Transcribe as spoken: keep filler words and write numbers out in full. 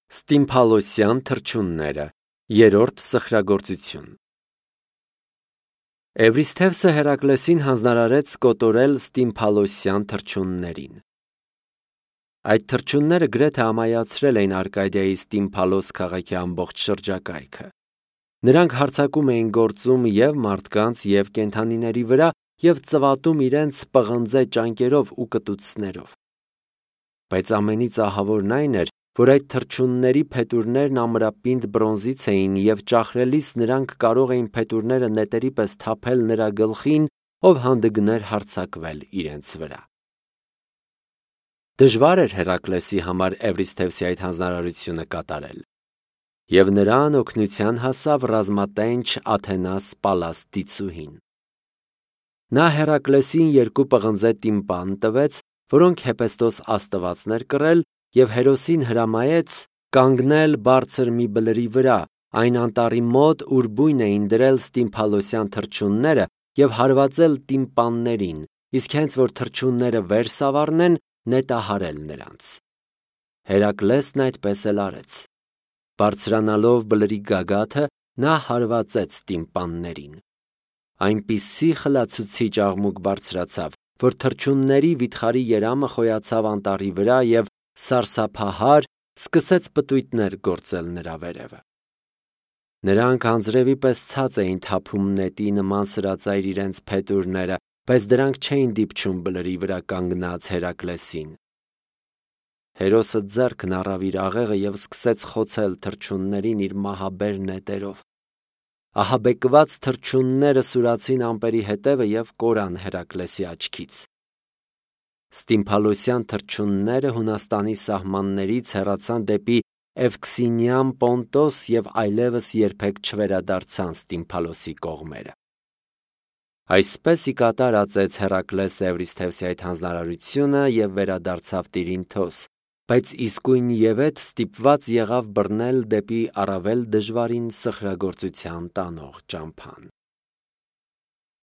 Ստիմփալոսյան թռչունները, երրորդ սխրագործություն։ Էվրիսթևսը Հերակլեսին հանձնարարեց կոտորել ստիմփալոսյան թռչուններին։ Այդ թռչունները գրեթե ամայացրել էին Արկադիայի Ստիմփալոս քաղաքի ամբողջ շրջակայքը։ Նրանք հարձակում էին գործում և մարդկանց, և կենդանիների վրա և ծվատում իրենց պղնձե ճանկերով ու կտուցներով։ Բայց ամենից ահավորն այն էր, որ այդ թռչունների փետուրներն ամրապինդ բրոնզից էին և ճախրելիս նրանք կարող էին փետուրները նետերի պես թափել նրա գլխին, ով հանդգներ հարձակվել իրենց վրա։ Դժվար էր Հերակլեսի համար Էվրիսթևսի այդ հանձնարարությունը կատարել, և նրան օգնության հասավ ռազմատենչ Աթենաս Պալլաս դիցուհին։ Նա Հերակլեսին երկու պղնձե տիմպան տվեց, որոնք Հեպեստոս աստվածն էր կռել, և Հերոսին հրամայեց կանգնել բարձր մի բլրի վրա, այն անտառի մոտ, ուր բույն էին դրել ստիմփալոսյան թռչունները, և հարվածել տիմպաններին, իսկ հենց որ թռչունները վեր սավառնեն, նետահարել նրանց։ Հերակլեսն այդպես էլ արեց։ Բարձրանալով բլրի գագաթը, նա հարվածեց տիմպաններին։ Այնպիսի խլացուցիչ աղմուկ բարձրացավ, որ թռչունների վիթխարի երամը խոյացավ անտառի վրա և սարսափահար սկսեց պտույտներ գործել նրա վերևը։ Նրանք անձրևի պես ցած էին թափում նետի նման սրածայր իրենց փետուրները, բայց դրանք չէին դիպչում բլրի վրա կանգնած Հերակլեսին։ Հերոսը ձեռքն առավ իր աղեղը և սկսեց խոցել թռչուններին իր մահաբեր նետերով։ Ահաբեկված թռչունները սուրացին ամպերի ետևը և կորան Հերակլեսի աչքից։ Ստիմփալոսյան թռչունները Հունաստանի սահմաններից հեռացան դեպի Էվքսինիան Պոնտոս և այլևս երբեք չվերադարձան Ստիմփալոսի կողմերը։ Այսպես ի կատար ածեց Հերակլեսը Էվրիսթևսի այդ հանձնարարությունը և վերադարձավ Տիրինթոս, բայց իսկույն ևեթ ստիպված եղավ բռնել դեպի առավել դժվարին սխրագործության տանող ճամփան։